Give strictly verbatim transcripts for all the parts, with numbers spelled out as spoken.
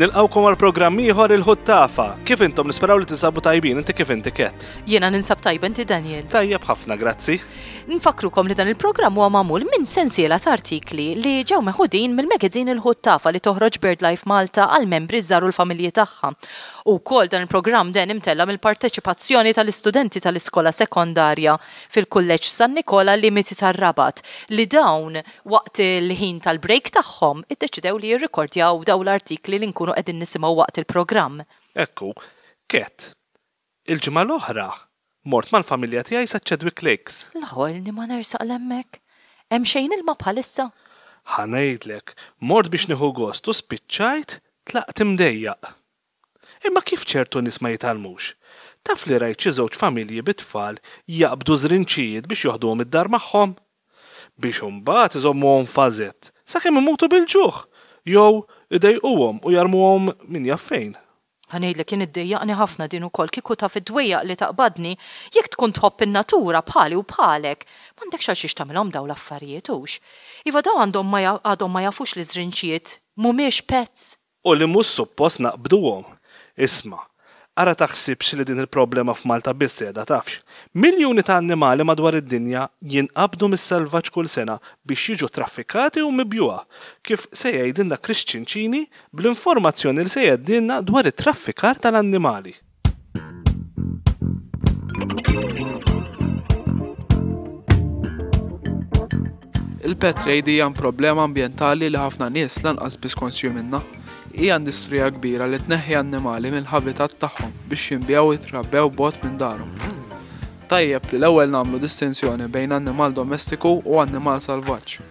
Nilqawkom għal programm ieħor il-Ħuttafa. Kif intom nisperaw li tinsabu tajbin, inti kif inti kett? Jiena ninsab tajba inti Daniel. Tajjeb ħafna, grazzi. Nfakrukom li dan il-programm huwa magħmul minn sensiela ta' artikli li ġew meħudin mill-magazine il-Ħuttafa li toħroġ BirdLife Malta għal membri żaru l-familji tagħha. U wkoll dan il-programm den imtella mill-parteċipazzjoni tal-istudenti tal-iskola sekondarja fil-Kulleġġ San Nikola Limiti tar-Rabat li dawn waqt il-ħin tal-break tagħhom iddeċidew li jirrikordjaw dawn l-artikli li nkunu qegħdin nisimgħu waqt il-programm. Ekku, kett. Il-ġimgħa l-oħra mort mal-familja tiegħi sa Chadwick Lakes. L-ħolni ma nersaq l-hemmhekk. Hemm xejn ilma bħalissa. Ħanejdlek, mort biex nieħu gost u spiċċajt tlaqt imdejjaq. Imma kif ċertu nies ma jitalmux? Taf li rajt xi żewġ familji bit-tfal jaqbdu żrinċijiet biex joħduhom id-dar magħhom? Biex imbagħad iżommuhom fażett sakemm imutu bil-ġuħ jew idejquhom u jarmuhom min jaf fejn. Ħanejdlek kien iddejjaqni ħafna din ukoll kieku taf id-dwejjaq li taqbadni jekk tkun tħobb in-natura bħali u bħalek. M'għandekx għal xiex tagħmilhom dawn l-affarijiet hux. Iva daw għandhom ma għadhom ma jafux li żrinċijiet mhumiex pets. U li mhux suppost naqbduhom. Isma', ara taħsibx li din il-problema f'Malta biss qiegħda tafx. Miljuni ta' annimali madwar id-dinja jinqabdu mis-selvaġġ kull sena biex jiġu traffikati u mibjuha. Kif se jgħidilna Christian Cini bl-informazzjoni li se jgħidilna dwar it-traffikar tal-annimali. Il-pet trade hija problema ambjentali li ħafna nies lanqas biss konsju minnha. Hija industrija kbira li tneħħi annimali mill-habitat tagħhom biex jinbjaw u jitrabbew bogħod minn darhom. Tajjeb li l-ewwel nagħmlu distinzjoni bejn annimal domestiku u annimal salvaġġ.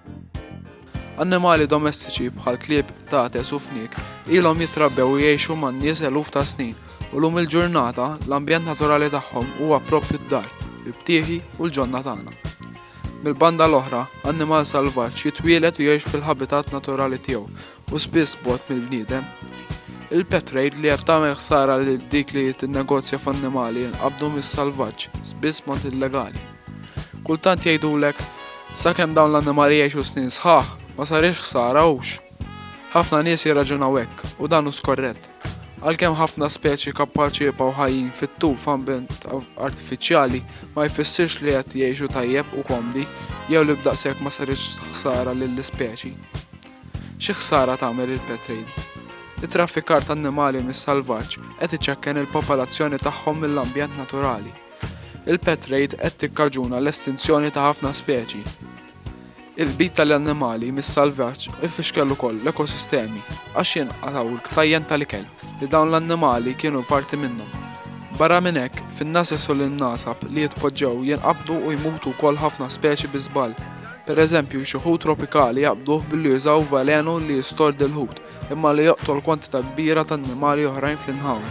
Annimali domestiċi bħal klieb, tates u fniek ilhom jitrabbew u jgħixu man-nies eluf ta' snin u lum il-ġurnata l-ambjent naturali tagħhom huwa proprju d-dar, il-btieħi u l-ġonna tagħna. Mill-banda l-oħra, annimal salvaġġ jitwielet u jgħix fil-habitat naturali tiegħu u spiss bogħod mill-bniedem. Il-pet trade li qed tagħmel ħsara lil dik li tinnegozja f'annimali jinqabdu mis-salvaġġ, spiss mod illegali. Kultant jgħidulek sakemm dawn l-annimali jgħixu snin sħaħ ma sarix ħsara hux. Ħafna nies jirraġunaw hekk u dan hu skorrett. Għalkemm ħafna speċi kapaċi jibqgħu ħajjin fit-tul f'ambjent artifiċjali ma jfissirx li qed jgħixu tajjeb u komdi jew li b'daqshekk ma sarix ħsara lill-ispeċi. Xi ħsara tagħmel il-pet trade? It-traffikar ta' annimali mis-salvaġġ qed iċekken il-popolazzjoni tagħhom mill-ambjent naturali. Il-pet trade qed tikkaġuna l-estinzjoni ta' ħafna speċi. Il-bit tal-annimali mis-salvaġġ ifixkel ukoll l-ekosistemi għax jinqataw l-ktajjen tal-ikel li dawn l-annimali kienu parti minnhom. Barra minn hekk, fin-nases u l-nasab li jitpoġġew jinqabdu u jmutu wkoll ħafna speċi bi żball. Pereżempju xi ħut tropikali jaqbduh billi jużaw velenu li jistordi l-ħut imma li joqtol kwantità kbira ta' annimali oħrajn fl-inħawi.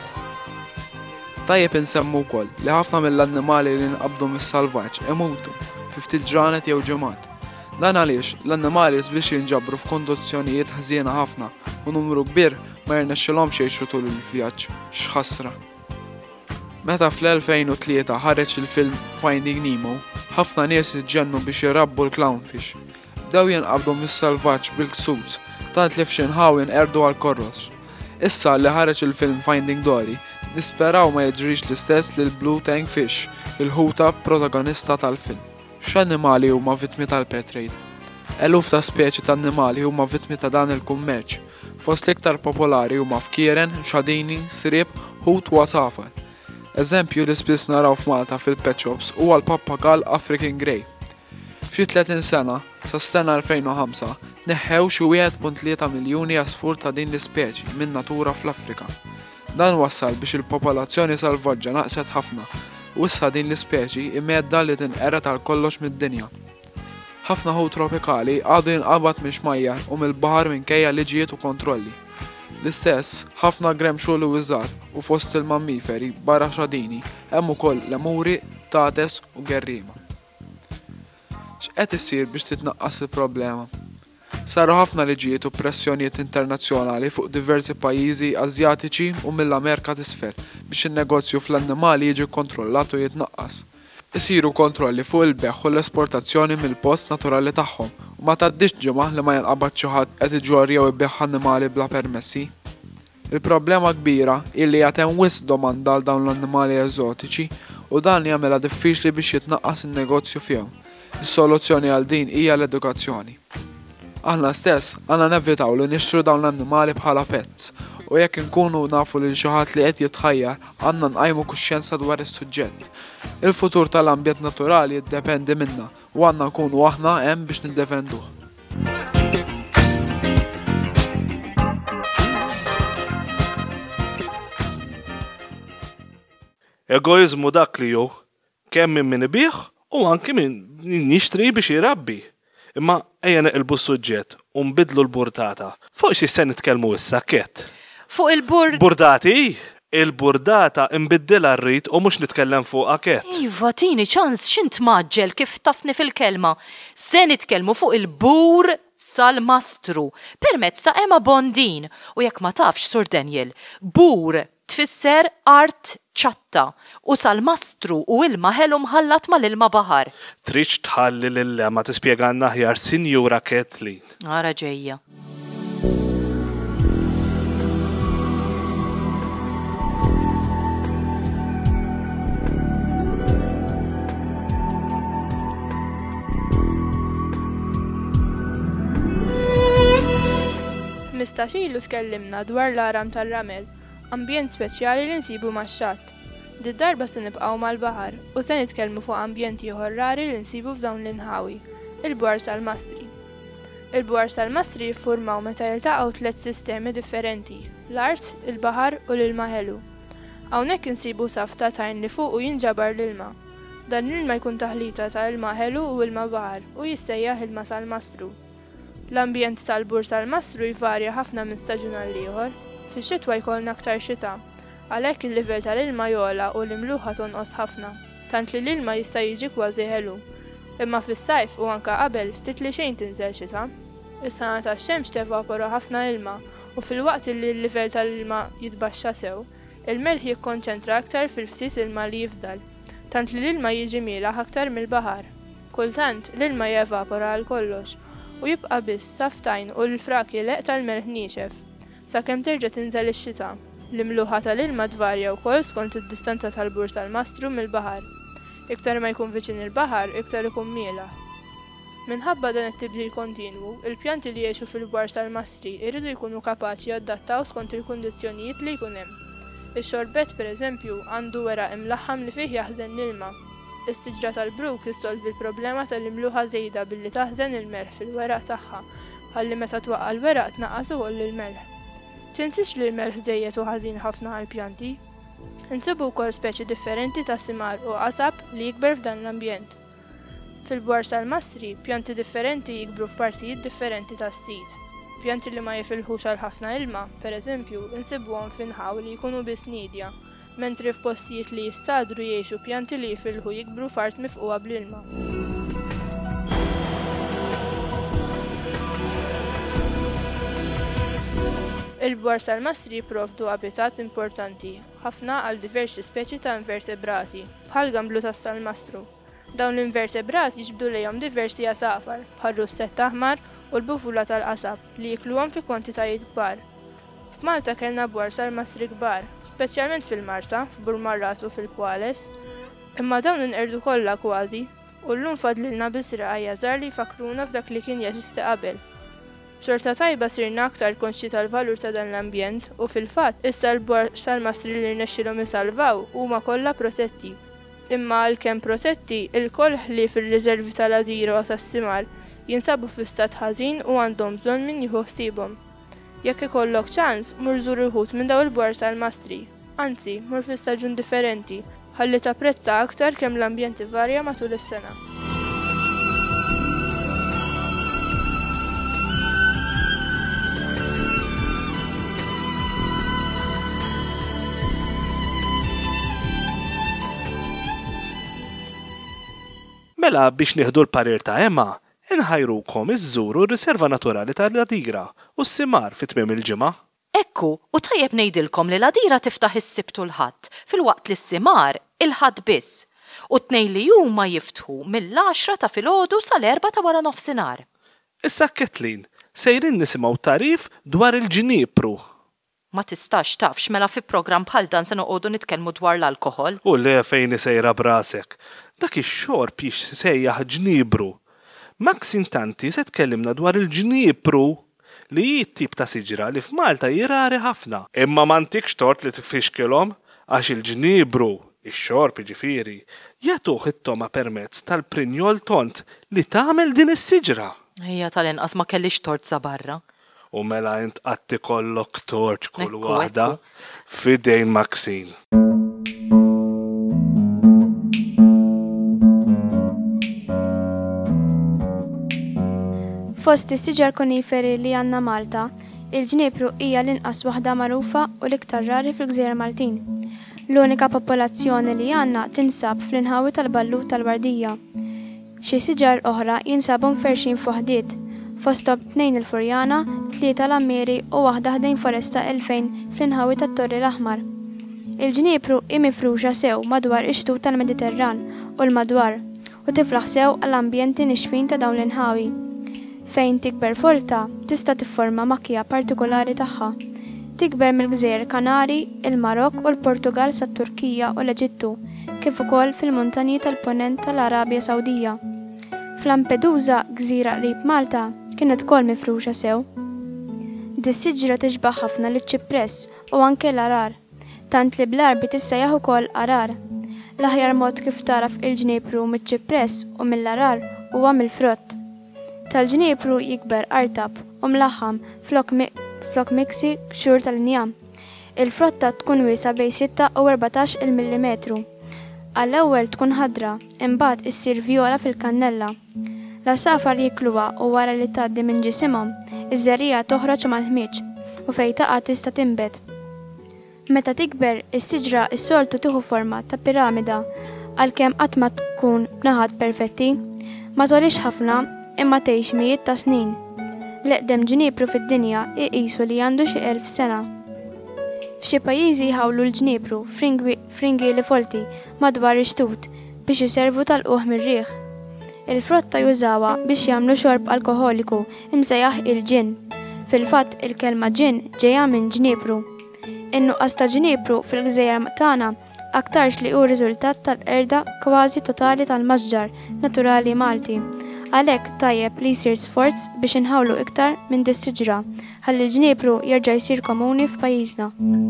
Tajjeb insemmu wkoll li ħafna mill-annimali li nqabdu mis-salvaġġ imutu fi ftit ġranet jew ġimgħat. Dan għaliex l-annimali biex jinġabru f'kondizzjonijiet ħżiena ħafna u numru kbir ma jirnexxilhomx jgħixu tul il-vjaġġ. X'ħasra. Meta fl-elfejn u tlieta ħareġ il-film Finding Nemo, ħafna nies iġġennu biex jirabbu l-clownfish. Bdew jinqabdu mis-salvaġġ bil-ksuds, tant li f'xinħaw jinqerdu għall-korrox. Issa li ħareġ il-film Finding Dory, nisperaw ma jiġrix l-istess lil Blue Tang Fish, il-ħuta protagonista tal-film. X'annimali huma vittmi tal-pet trade? Eluf ta' speċi ta' annimali huma vittmi ta' dan il-kummerċ. Fost l-iktar popolari huma fkieren, xadini, sriep, ħut u għasafar. Eżempju li spiss naraw f'Malta fil-pet shops huwa l-pappagall African Grey. F'xi tletin sena, sa s-sena elfejn u ħamsa, neħħew xi wieħed punt tlieta miljuni għasfur ta' din l-ispeċi minn natura fl-Afrika. Dan wassal biex il-popolazzjoni salvaġġa naqset ħafna u issa din l-ispeċi imedda li tinqeret għal kollox mid-dinja. Ħafna ħut tropikali għadu jinqabad minn xmajjar u mill-baħar minkejja liġijiet u kontrolli. L-istess, ħafna gremxu li wiżar u fost il-mammiferi barra xadini hemm ukoll lemuri, tates u gerriema. X'qed issir biex titnaqqas il-problema? Saru ħafna liġijiet u pressjonijiet internazzjonali fuq diversi pajjiżi Asjatiċi u mill-Amerika t'isfel biex in-negozju fl-annimali jiġi kontrollat u jitnaqqas. Isiru kontrolli fuq il-beħ u l-esportazzjoni mill-post naturali tagħhom u ma tgħaddix ġimgħa li ma jinqabad xi ħadd qed iġorri jew ibbiħ annimali bla permessi. Il-problema kbira illi qed hemm wisq domanda għal dawn l-annimali eżotiċi u dan jagħmilha diffiċli biex jitnaqqas in-negozju fihom. Is-soluzzjoni għal din hija l-edukazzjoni. Aħna stess għandna nevitaw li nixtru dawn l-annimali bħala pets u jekk inkunu nafu lil xi ħadd li qed jitħajjar għandna nqajmu kuxjenza dwar is-suġġett. Il-futur tal-ambjent naturali jiddependi minna u għandna nkunu aħna hemm biex niddefenduh. Egoizmu dak li hu kemm minn min ibih u anke minn nixtri biex jirabbi. Imma ejja neqilbu s-suġġett u nbidlu l-burdata. Forsi se nitkellmu issa kett. Fuq il-bur... Burdati? Il-burdata imbiddilha rrid u mhux nitkellem fuq kett. Iva, tini ċans x'int maġġel kif tafni fil-kelma. Se nitkellmu fuq il-bur sal-mastru permezz ta' Emma Bondin u jekk ma tafx Sur Daniel, bur tfisser art ċatta u sal-mastru u ilma ħelu mħallat mal-ilma baħar. Tridx tħalli lill-Emma tispjegalna aħjar Sinjura Kathleen. Ara ġejja. Mistax ilu tkellimna dwar l-aram tal-ramel, ambjent speċjali li nsibu max-xatt. Did-darba se nibqgħu mal-baħar u se nitkellmu fuq ambjent ieħor rari li nsibu f'dawn l-inħawi, il-bwar sal-mastri. Il-bwar sal-mastri jiffurmaw meta jiltaqgħu tliet sistemi differenti, l-art, il-baħar u l-ilma ħelu. Hawnhekk insibu saf ta' tajn li fuq u jinġabar l-ilma. Dan l-ilma jkun taħlita ta' ilma ħelu u ilma baħar u jissejjaħ ilma sal-mastru. L-ambjent tal-bur sal-mastru jvarja ħafna minn staġun għal ieħor. Fix-xitwa jkollna aktar xita, għalhekk il-livell tal-ilma jogħla u l-imluħa tonqos ħafna, tant li l-ilma jista' jiġi kważi ħelu. Imma fis-sajf u anke qabel ftit li xejn tinżel xita. Is-sena tax-xemx tevapora ħafna ilma u fil-waqt li l-livell tal-ilma jitbaxxa sew, il-melħ jikkonċentra aktar fil-ftit ilma li jifdal, tant li l-ilma jiġi mielaħ aktar mill-baħar. Kultant l-ilma jevapora għal kollox u jibqa' biss saftajn u l-frak jileq tal-melħ nieċef, sakemm terġa' tinżel ix-xita. L-imluħa tal-ilma tvarja wkoll skont id-distanza tal-bur sal-mastru mill-baħar. Iktar ma jkun viċin il-baħar, iktar ikun mielaħ. Minħabba dan it-tibdil kontinwu, il-pjanti li jgħixu fil-bwar sal-mastri jridu jkunu kapaċi jadattaw skont il-kundizzjonijiet li jkun hemm. Ix-xorbett pereżempju għandu weraq imlaħħam li fih jaħżen l-ilma. Is-siġra tal-bruk jistolvi l-problema tal-imluħa żejda billi taħżen il-melħ fil-weraq tagħha, ħalli meta twaqqa l-weraq tnaqqas ukoll il-melħ. Tinsix li l-melħ żejjed u ħażin ħafna għall-pjanti. Insibu wkoll speċi differenti ta' simar u qasab li jikber f'dan l-ambjent. Fil-bwar sal-mastri, pjanti differenti jikbru f'partijiet differenti tas-sit. Pjanti li ma jifilħux għal ħafna ilma, pereżempju, insibuhom f'inħaw li jkunu biss nidja, mentri f'postijiet li jistadru jgħixu pjanti li jifilħu jikbru f'art mifquwa bl-ilma. Il-bwar sal-mastri jipprovdu abitat importanti, ħafna għal diversi speċi ta' invertebrati, bħal gamblu tas-salmastru. Dawn l-invertebrati jiġbdu lejhom diversi għasafar, bħal russett aħmar u l-bufula tal-qasab li jikluhom fi kwantitajiet kbar. F'Malta kellna bwar sal-mastri kbar, speċjalment fil-Marsa, f'Burmarrat u fil-Pwales, imma dawn inqerdu kollha kważi u llum fadlilna biss raqajja żgħar li jfakkruna f'dak li kien jeżisti qabel. Xorta tajba sirna aktar konxi tal-valur ta' dan l-ambjent u fil-fatt issa l-bwar sal-mastri li rnexxilhom isalvaw huma kollha protetti. Imma għalkemm protetti, il-kolħ li fir-riservi tal-Adira u tas-Simar jinsabu fi stat ħażin u għandhom bżonn min jieħu ħsiebhom. Jekk ikollok ċans, mur żur il-ħut minn daw il-bwar sal-mastri. Anzi, mur fi staġun differenti, ħalli tapprezza aktar kemm l-ambjent ivarja matul is-sena. Mela biex nieħdu l-parir ta' Emma, inħajrukom iżżuru r-Riserva Naturali tal-Adira u s-Simar fit-tmiem il-ġimgħa. Ekku, u tajjeb ngħidilkom li l-Adira tiftaħ is-Sibt u l-Ħadd, filwaqt li s-Simar il-Ħadd biss. U t-tnejn li huma jiftħu mill-għaxra ta' filgħodu sal-erba' ta' wara nofsinhar. Issa Kathleen, sejrin nisimgħu tarif dwar il-ġniepru. Ma tistax tafx mela fi program bħal dan se noqogħdu nitkellmu dwar l-alkohol. U le fejn sejra brasek. Dak ix-xorb jix sejjaħ ġniebru. Max intanti se tkellimna dwar il-ġniepru li jittib ta' siġra li f'Malta jirari ħafna. Imma m'għandikx tort li tifixkilhom għax il-ġniebru, ix-xorb jiġifieri, jagħtuh it-toma permezz tal-prinjol tont li tagħmel din is-siġra. Hija tal-inqas ma kellix tort sa barra. U mela int qatti kollok torċ kull Ekku, waħda ekku. fidejn Maxine. Fost is-siġar koniferi li għandna Malta, il-ġniepru hija l-inqas waħda magħrufa u l-iktar rari fil-Gżejjer Maltin. L-unika popolazzjoni li għandna tinsab fl-inħawi tal-Ballut tal-Wardija. Xi siġar oħra jinsabu mferxin fuħdiet, fosthom tnejn il-Furjana, tlieta l-Ammiri u waħda ħdejn Foresta Elfejn fl-inħawi tat-Torri l-Aħmar. Il-ġniepru hi mifruxa sew madwar ix-xtut tal-Mediterran u l-madwar u tiflaħ sew għall-ambjenti nixfin ta' dawn l-inħawi. Fejn tikber folta tista' tifforma makkija partikolari tagħha. Tikber mill-Gżejjer Kanari, il-Marokk u l-Portugal sat-Turkija u l-Eġittu, kif ukoll fil-muntanji tal-ponent tal-Arabja Sawdija. F'Lampedusa, gżira qrib Malta, kienet kol mifruxa sew. Dis-siġra tixbaħ ħafna liċ-ċipress u anke l-arar, tant li bl-Arbi tissejjaħ ukoll arar. L-aħjar mod kif taraf il-ġniepru miċ-ċipress u mill-arar huwa mill-frott. Tal-ġniepru jikber artab u mlaħħam flok miksi kxur tal-injam. Il-frotta tkun wiesa bejn sitta u erbatax il-millimetru. Għall-ewwel tkun ħadra, imbagħad issir vjola fil-kannella. L-asafar jikluha u wara li tgħaddi minn ġisimhom, iż-żerriegħa toħroġ mal-ħmieġ u fejn taqa' tista' tinbed. Meta tikber, is-siġra s-soltu tieħu forma ta' piramida għalkemm qatt ma tkun b'naħat perfetti, ma tolix ħafna imma tgħix mijiet ta' snin. L-eqdem ġniepru fid-dinja iqisu li għandu xi elf sena. F'xi pajjiżi jħawlu l-ġniepru fringieli folti madwar ix-xtut biex iservu tal-quħ mir-riħ. Il-frotta jużawha biex jagħmlu xorb alkoholiku imsejjaħ il-ġin. Fil-fatt il-kelma ġin ġejja minn ġniepru. In-nuqqas ta' ġniepru fil-Gżejjer tagħna aktarx li hu riżultat tal-qerda kważi totali tal-mażġar naturali Malti. Għalhekk tajjeb li jsir sforz biex inħawlu iktar minn dis-siġra ħalli l-ġniepru jerġa' jsir komuni f'pajjiżna.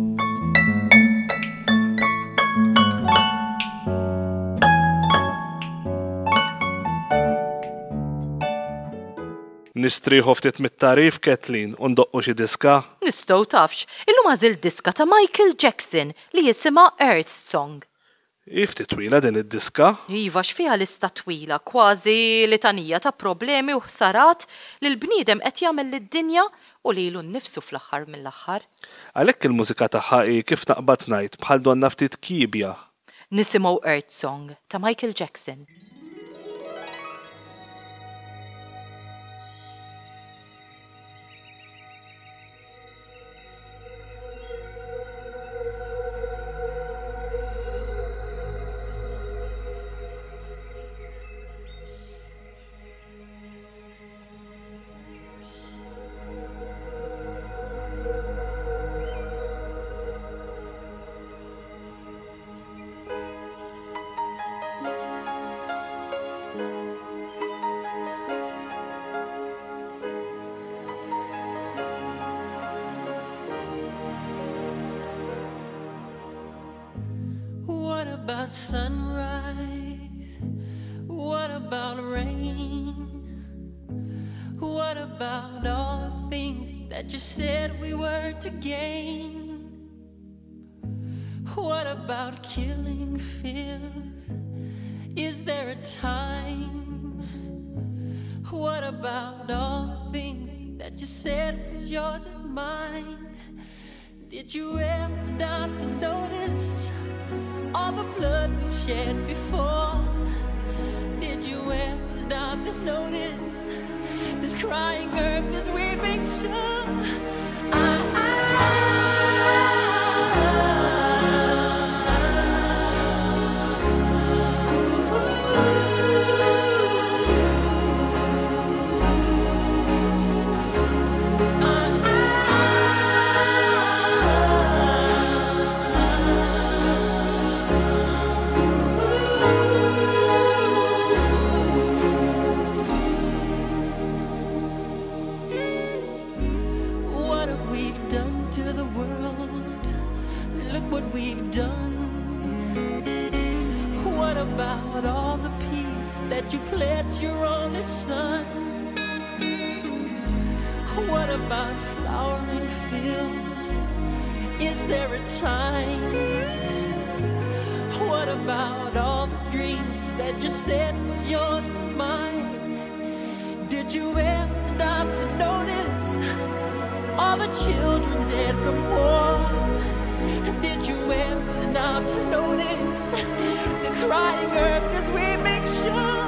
Nistrieħu ftit mit-tarif Kathleen u ndoqqu xi diska. Nistgħu tafx, illum għażil diska ta' Michael Jackson li jisimha Earth Song. Ifti twila din id-diska? Iva x'fiha lista twila, kważi litanija ta' problemi u ħsarat li l-bniedem qed jagħmel lid-dinja u lilu nnifsu fl-aħħar mill-aħħar. Għalhekk il-mużika tagħha hi kif naqbad ngħid bħal donna ftit kibja. Nisimgħu Earth Song ta' Michael Jackson. What about sunrise? What about rain? What about all the things that you said we were to gain? What about killing fears? Is there a time? What about all the things that you said was yours and mine? Did you ever stop to notice all the blood we've shed before? Did you ever stop to notice this crying earth, this weeping shore? I, I, you pledge your only son? What about flowering fields? Is there a time? What about all the dreams that you said was yours and mine? Did you ever stop to notice all the children dead from war? Did you ever stop to notice this crying earth as we make sure?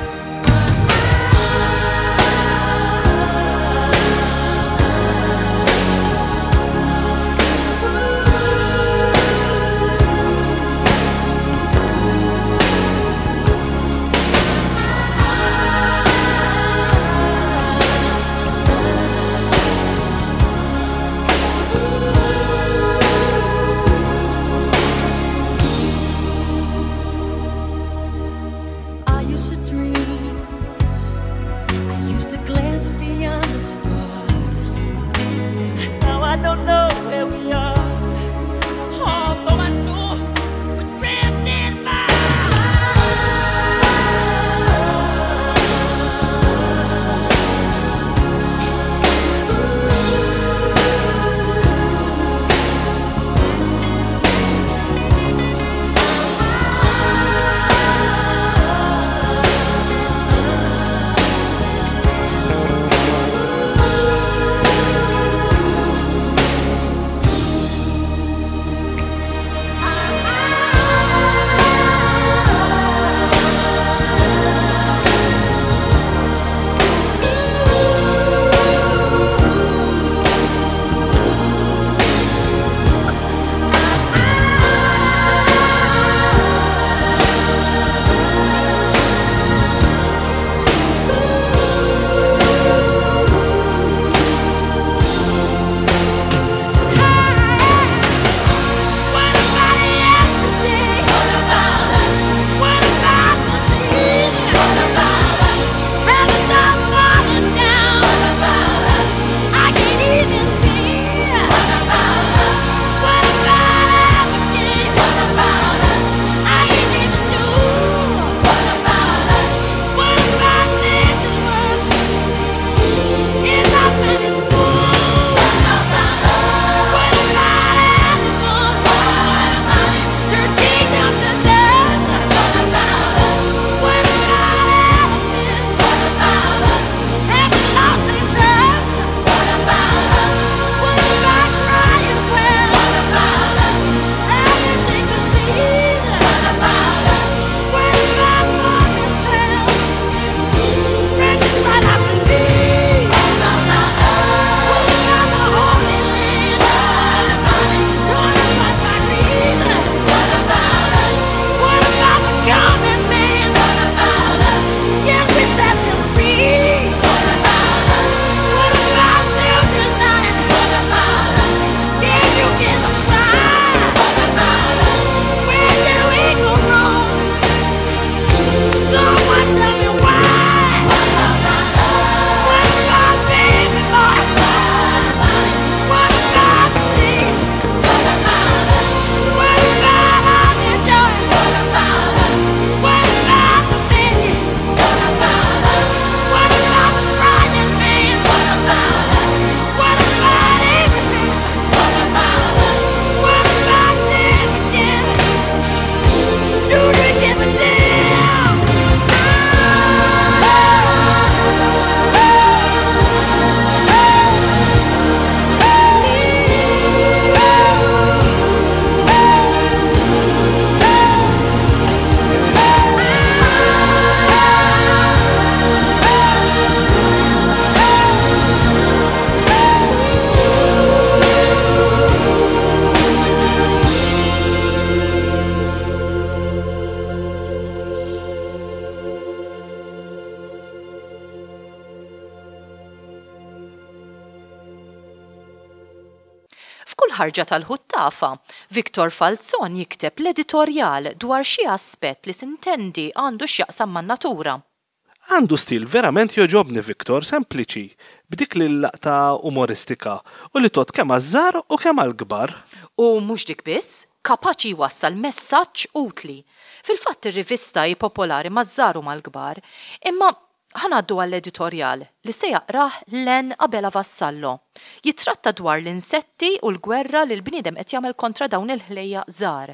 F'kull ħarġa tal-ħuttafa, Viktor Falzon jikteb l-editorjal dwar xi aspett li sintendi għandu x'jaqsam man-natura. Għandu stil verament joġobni Viktor, sempliċi, b'dik li l-laqta umoristika u li tot kemm għaż-żgħar u kemm għall-kbar. U mhux dik biss, kapaċi jwassal messaġġ utli. Fil-fatt ir-rivista hi popolari maż-żgħar u mal-kbar, imma ħanaddu għall-editorjal li se jaqrah Len Abela Vassallo. Jitratta dwar l-insetti u l-gwerra li l-bniedem qed jagħmel kontra dawn il-ħlejja żgħar.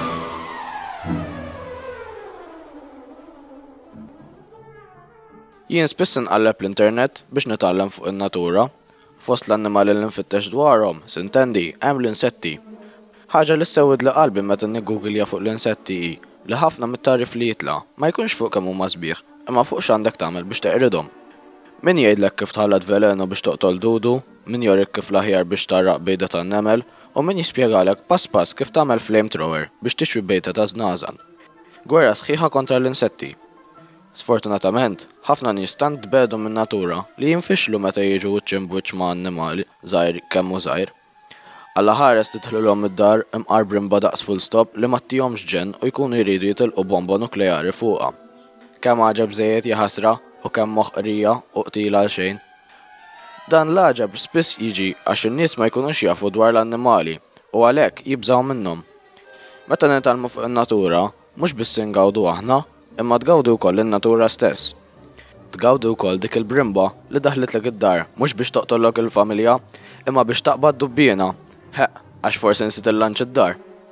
Jien spiss inqalleb l-internet biex nitgħallem fuq in-natura. Fost l-annimali li nfittex dwarhom, sintendi, hemm l-insetti. Ħaġa li ssewwid li qalbi meta niggooglja fuq l-insetti hi li ħafna mit-tarif li jitla' ma jkunx fuq kemm huma sbieħ, imma fuq x'għandek tagħmel biex teqridhom. Min jgħidlek kif tħallat velenu biex toqtol dudu, min jorik kif l-aħjar biex tarraq bejda tan-nemel, u min jispjegalek pass pass kif tagħmel flamethrower biex tixwi bejta ta' żnażan. Gwerra sħiħa kontra l-insetti. Sfortunatament, ħafna nies tant tbedu min-natura li jinfixlu meta jiġu wiċċ ma' annimali żgħir kemm hu żgħir. Alla ħares titħlulhom id-dar imqarbrin badaqs full stop li ma ttihomx ġen u jkunu jridu jitilqu bomba nukleari fuqha. Kemm għaġeb żejjed jaħasra u kemm moħqrija u qtila għal xejn. Dan l-għaġeb spiss jiġi għax in-nies ma jkunux jafu dwar l-annimali u għalhekk jibżgħu minnhom. Meta nitalmu fuq in-natura, mhux biss ingawdu aħna, imma tgawdu wkoll in-natura stess. Tgawdu wkoll dik il-brimba li daħlitlek id-dar mhux biex toqtollok il-familja, imma biex taqbad dubbiena. Ħeq, għax forsi nsit il-lanċ id-dar.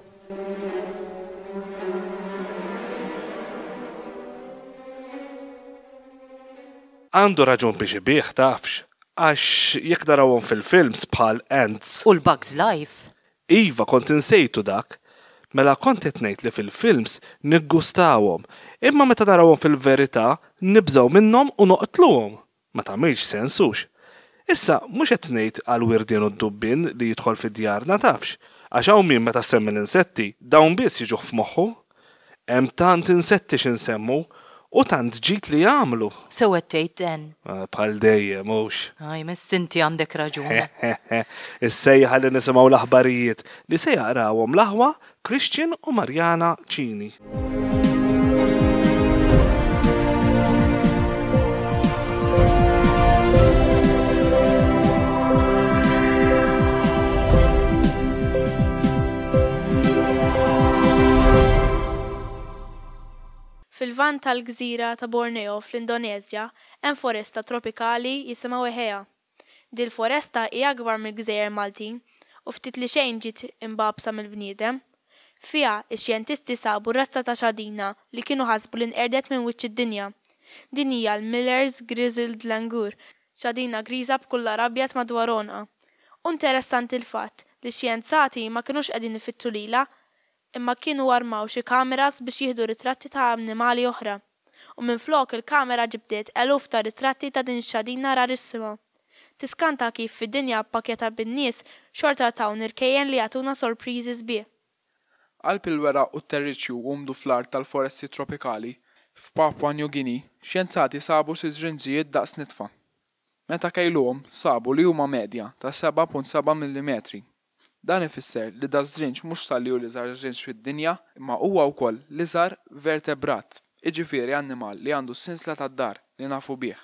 Għandu raġun biex ibih tafx, għax jekk narawhom fil-films bħal Ants. U l-Bugs Life. Iva kont insejtu dak, mela kont qed ngħid li fil-films niggustawhom, imma meta narawhom fil-verità nibżgħu minnhom u noqtluhom. Ma tagħmilx sensux. Issa, mhux qed ngħid għal wirdien u d-dubbin li jidħol fid-djarna tafx, għax hawn min meta semmi l-insetti dawn biss jiġuh f'moħħu. Hemm tant insetti x'insemmu u tant ġid li jagħmlu. Sewwet tgħid den. Bħal dejjem mhux. Aj, miss inti għandek raġun. Is-sejħa li nisimgħu l-aħbarijiet li se jaqrawhom l-aħwa Christian u Marjana Ċini. Fil-vant tal-gżira ta' Borneo fl-Indonezja hemm foresta tropikali jisimgħu Eħea. Dil foresta hija akbar mill-Gżejjer Maltin u ftit li xejn ġiet imbabsa mill-bniedem. Fiha ix-xjentisti sabu razza ta' xadina li kienu ħasbu li nqerdet minn wiċċ id-dinja. Din hija l-Miller's Grizzled Langur, xadina griża b'kull rabjat madwar onqa. U interessanti l-fatt li x-xjenzati ma kinux qegħdin ifittxu lilha, imma kienu armaw xi kameras biex jieħdu ritratti ta' annimali oħra. U minflok il-kamera ġibdiet eluf ta' ritratti ta' din xadina rarissima. Tiskanta kif fid-dinja pakjeta bin-nies xorta ta' nirkejjen li jagħtuna sorpriżi sbieħ. Qalb il-wera u t-terriċju umdu fl-art tal-foresti tropikali, f'Papua New Guinea, xjenzati sabu xi żrinġijiet daqs nitfa'. Meta kejluhom sabu li huma medja ta' seba' punt seba' millimetri. Dan ifisser li da żrinġ mhux talli hu l-iżgħar żrinġ fid-dinja, imma huwa wkoll l-iżgħar vertebrat, jiġifieri annimal li għandu s-sinsla tad-dar li nafu bih.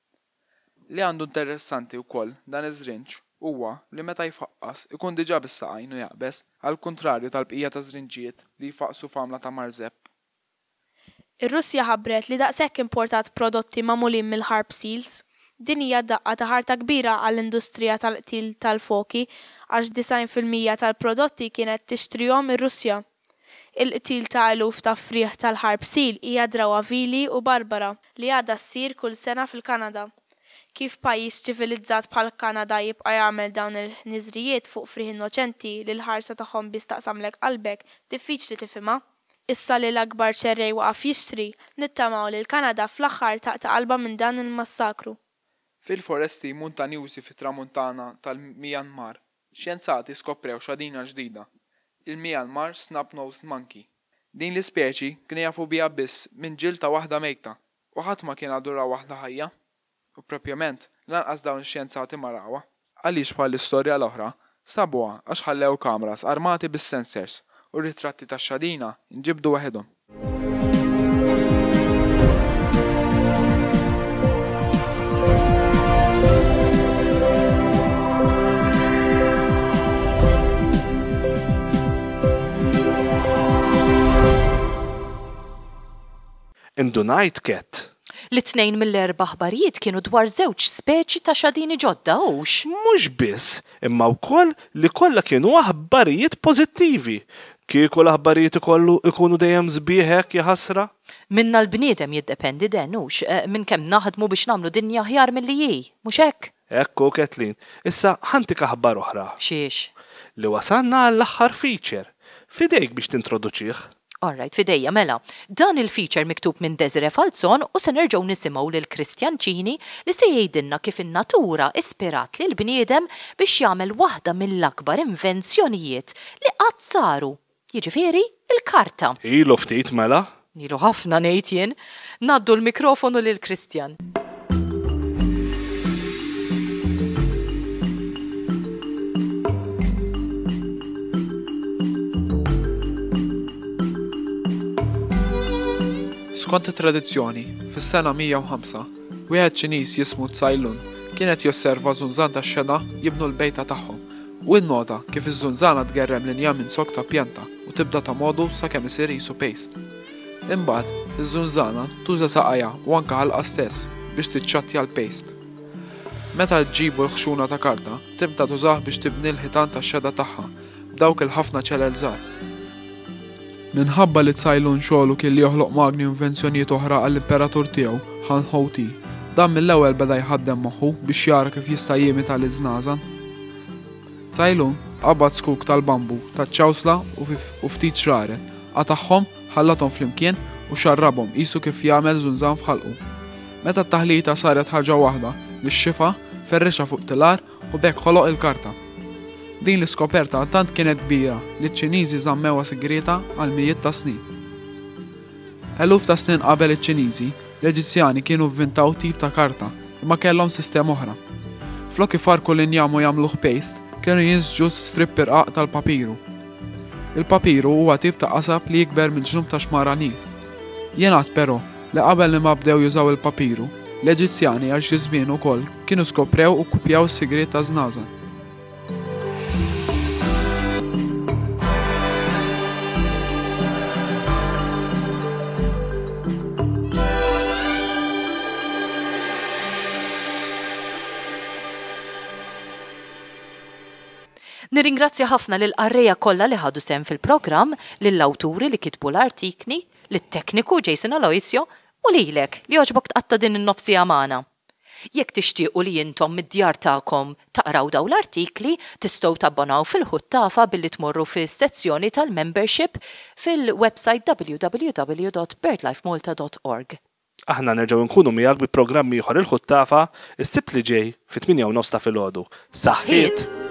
Li għandu interessanti wkoll dan iż-żrinġ huwa li meta jfaqqas ikun diġà bis-saqajn u jaqbes, għal kontrarju tal-bqija ta' żrinġijiet li jfaqsu f'għamla ta' marżeb. Ir-Russja ħabbret li daqshekk importat prodotti magħmulin mill-harp seals. Din hija daqqa ta' ħarta kbira għall-industrija tal-qtil tal-foki għax design fil-mija tal-prodotti kienet tixtrihom ir-Russja. Il-qtil ta' eluf ta' frieħ tal-harp seal hija drawa vili u barbara li għadha ssir kull sena fil-Kanada. Kif pajjiż ċivilizzat bħal Kanada jibqa' jagħmel dawn il-ħniżrijiet fuq frieħ innoċenti li l-ħarsa tagħhom biss taqsamlek qalbek, diffiċli tifhimha. Issa li l-akbar xerrej waqaf jixtri, nittamaw li l-Kanada fl-aħħar taqta' qalba minn dan il-massakru. Fil-foresti montanjużi fit-tramuntana tal-Myanmar, xjenzati skoprew xadina ġdida, il-Myanmar snub-nosed monkey. Din l-ispeċi kien jafu biha biss minn ġilta waħda mejta u ħadd ma kien għadura waħda ħajja. U propjament lanqas dawn ix-xjenzati ma rawha. Għaliex bħal l-istorja l-oħra sabuha għax ħallew kameras armati bis-sensors u r-ritratti tax-xadina nġibdu waħedhom. Dun-Eyed Cat. L-tnejn mill-erba' aħbarijiet kienu dwar żewġ speċi ta' xadini ġodda hux. Mhux biss, imma wkoll li kollha kienu aħbarijiet pożittivi. Kieku l-aħbarijiet ikollu ikunu dejjem sbieħek ja ħasra? Minna l-bniedem jiddependi den hux minn kemm naħdmu biex nagħmlu dinja aħjar milli hi, mhux hekk? Ekku Kathleen, issa ħantik aħbar oħra. Xiex? Li wasanna għall-aħħar feature. Fidejk biex tintroduċih. Alright, fidejja mela. Dan il-feature miktub minn Desire Falzon u se nerġgħu nisimgħu lil Kristjan Ċini li se jgħidilna kif in-natura ispirat lil bniedem biex jagħmel waħda mill-akbar invenzjonijiet li qatt saru. Jiġifieri il-karta. Ilu ftit mela? Ilu ħafna ngħid jien. Naddu l-mikrofonu lil Kristjan. Skont it-tradizzjoni, fis-sena mija u ħamsa, wieħed Ċiniż jismu Tsai Lun kienet josserva żunżan tax-xeda jibnu l-bejta tagħhom u nnota kif iż-żunżana tgerrem linja minn sok ta' pjanta u tibda ta' modu sakemm isir qisu paste. Imbagħad iż-żunżana tuża saqajja u anke ħalqa stess biex tiċċattja l-paste. Meta ġġibu l-ħxuna ta' karta, tibda tużah biex tibni l-ħitan tax-xeda tagħha b'dawk il-ħafna ċelel żgħar. Minħabba li Tsai Lun xogħlu kien li joħloq magni invenzjonijiet oħra għall-imperatur tiegħu, Han Houti, dan mill-ewwel beda jħaddem moħħu biex jara kif jista' jimita lil żnażan. Tsai Lun qabad skuk tal-bambu, taċ-ċawsla u ftit xraret, qatagħhom, ħallathom flimkien u xarrabhom qisu kif jagħmel żunżan f'ħalqu. Meta t-taħlita saret ħaġa waħda li x-xifa ferrixa fuq tilar u bekk ħoloq il-karta. Din l-iskoperta tant kienet kbira li ċ-Ċiniżi żammewha segreta għal mijiet ta' snin. Eluf ta' snin qabel iċ-Ċiniżi, l-Eġizzjani kienu vvintaw tip ta' karta imma kellhom sistema oħra. Flok ifarku l-injam u jagħmluh paste, kienu jinżġu strip irqaq tal-papiru. Il-papiru huwa tip ta' qasab li jikber minn ġnub ta' xmaranil. Jingħad però li qabel li ma bdew jużaw il-papiru, l-Eġizzjani għal xi żmien ukoll kienu skoprew u kkupjaw is-sigriet ta' żnażan. Nirringrazzja ħafna lil qarrejja kollha li ħadu sehem fil-programm, lill-awturi li kitbu l-artikli, lit-tekniku Jason Aloisio u lilek li jogħġbok tqatta din in-nofsija magħna. Jekk tixtiequ li intom mid-djar tagħkom taqraw dawn l-artikli, tistgħu tabbonaw fil-ħuttafa billi tmorru fis-sezzjoni tal-membership fil-website w w w dot birdlife malta dot org. Aħna nerġgħu nkunu miegħek bi programmi ieħor il-ħuttafa is-sibt li ġej fit-tminja u nofs ta' filgħodu. Saħħiet!